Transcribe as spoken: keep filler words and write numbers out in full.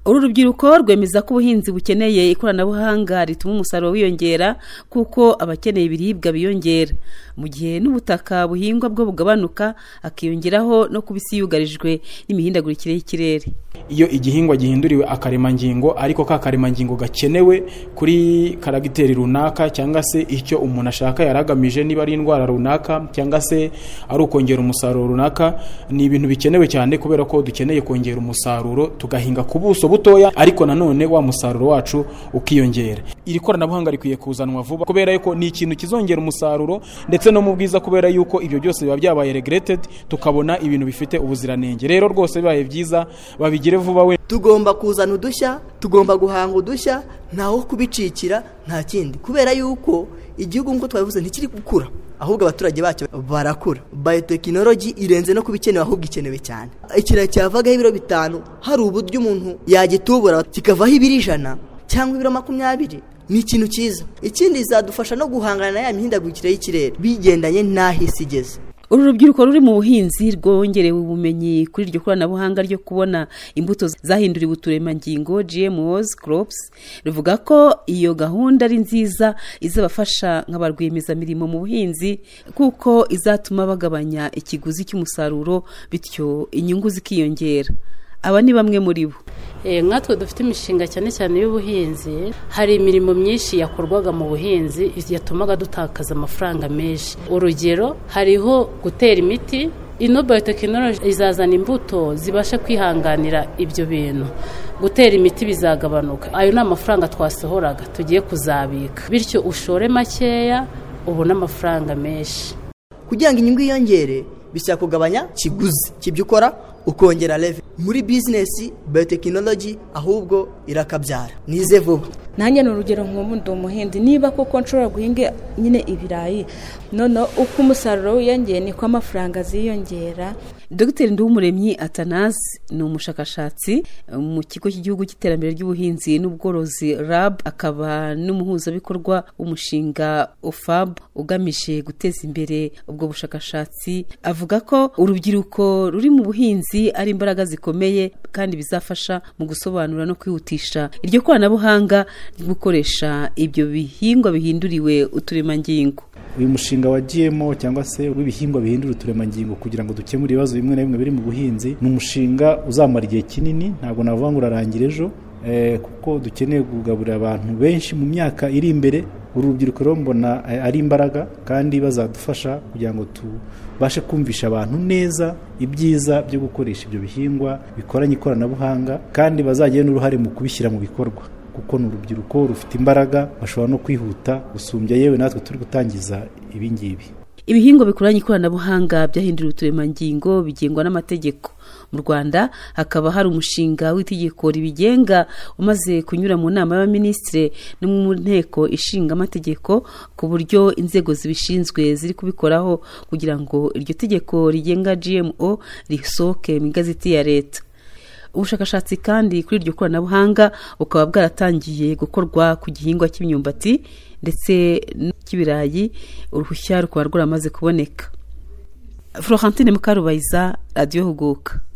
uru rubyiruko rwemeza ko ubuhinzi bukeneye ikoranabuhanga rituma umusaruro wiyongera kuko abakeneye ibiribwa biyongera mu gihe n'ubutaka buhingwa bwo bugabanuka, akiyongeraho no kuba isi yugarijwe n'imihindagurikire y'ikirere. Iyo igihingwa gihinduriwe akaremangingo ariko ka karemangingo gakenewe kuri karagiteri runaka cyangwa se icyo umuntu ashaka yaragamije, niba ari indwara runaka cyangwa se ari ukongera umusaruro runaka, ni ibintu bikenewe cyane kubera ko dukeneye kongera umusaruro tugahinga ku buso butoya ariko nanone wa musaruro wacu ukiyongera. Iri koranabuhanga rikwiye kuzanwa vuba kubera yuko ni ikintu kizongera umusaruro ndetse no mu bwiza, kubera yuko ibyo byose biba byabaye regretted tukabona ibintu bifite ubuziranenge. Rero rwose bibaye byiza babigire vuba. We tugomba kuzana udushya, tugomba guhanga udushya, ntaho kubicikira nta kindi, kubera yuko igihugu nko twabivuze ntikiri gukura ahubwo abaturage bacyo barakura. Biotechnology irenze no kubikenewe ahubwo ikenewe cyane. Ikira cyavagaho ibiro bitanu hari uburyo umuntu yagitubura kikavaho ibiri ijana cyangwa ibiro makumyabiri, ni ikintu cyiza. Ikindi izadufasha no guhangana na ya mihindagurikire y'ikirere bigendanye n'aho isi igeze. Uru rubyiruko ruri mu buhinzi rwongerewe ubumenyi kuri iryo koranabuhanga ryo kubona imbuto zahinduriwe uturemangingo G M Os crops, ruvuga ko iyo gahunda ari nziza izabafasha nk'abarwiyemezamirimo mu buhinzi kuko izatuma bagabanya ikiguzi cy'umusaruro bityo inyungu zikiyongera. Aba ni bamwe muri bo. Eh nkatwe dufite imishinga cyane cyane y'ubuhinzi, hari imirimo myinshi yakorwaga mu buhinzi yatumaga dutakaza amafaranga menshi. Urugero, hariho gutera imiti. Ino biotechnology izazana imbuto zibasha kwihanganira ibyo bintu. Gutera imiti bizagabanuka. Ayo ni amafaranga twasohoraga tugiye kuzabika, bityo ushore makeya ubona amafaranga menshi. Kugira ngo inyungu yiyongere bisaba kugabanya kiguzi kibyo ukora ukongera level muri business. Biotechnology ahubwo irakabyara. Nize vuba. Nanjye n'urugero nk'umuntu umuhinzi, niba koko nshobora guhinga nyine ibirayi, none uko umusaruro wiyongera niko amafaranga ziyongera. Dr Nduwumuremyi Athanase ni umushakashatsi mu kigo cy'igihugu cy'iterambere ry'ubuhinzi n'ubworozi R A B, akaba n'umuhuzabikorwa w'umushinga O F A B ugamije guteza imbere ubwo bushakashatsi. Avuga ko urubyiruko ruri mu buhinzi ari imbaraga zikomeye kandi bizafasha mu gusobanura no kwihutisha iryo koranabuhanga ryo gukoresha ibyo bihingwa bihinduriwe uturemangingo. Uyu mushinga wa G M O cyangwa se w'ibihingwa bihindura uturemangingo kugira ngo dukemure ibibazo bimwe na bimwe biri mu buhinzi, ni umushinga uzamara igihe kinini, ntabwo navuga ngo urarangira ejo eh, kuko dukeneye kugaburira abantu benshi mu myaka iri imbere. Uru rubyiruko rero mbona ari imbaraga kandi bazadufasha kugira ngo tubashe kumvisha abantu neza ibyiza byo gukoresha ibyo bihingwa bikoranye ikoranabuhanga, kandi bazagira n'uruhare mu kubishyira mu bikorwa kuko n'urubyiruko rufite imbaraga, bashobora no kwihuta gusumbya yewe natwe turi gutangiza ibi ngibi. Ibihingwa bikoranye ikoranabuhanga byahinduriwe uturemangingo bigengwa n'amategeko. Mu Rwanda hakaba hari umushinga w'itegeko ribigenga umaze kunyura mu nama y'abaminisitiri no mu nteko ishinga amategeko, ku buryo inzego zibishinzwe ziri kubikoraho kugira ngo iryo tegeko rigenga G M O risohoke mu igazeti ya leta. Ubushakashatsi kandi kuri iryo koranabuhanga bukaba bwaratangiye gukorwa ku gihingwa cy'imyumbati ndetse n'ikibirayi, uruhushya rukaba rwaramaze kuboneka. Florentine Mukarubayiza, Radio Huguka.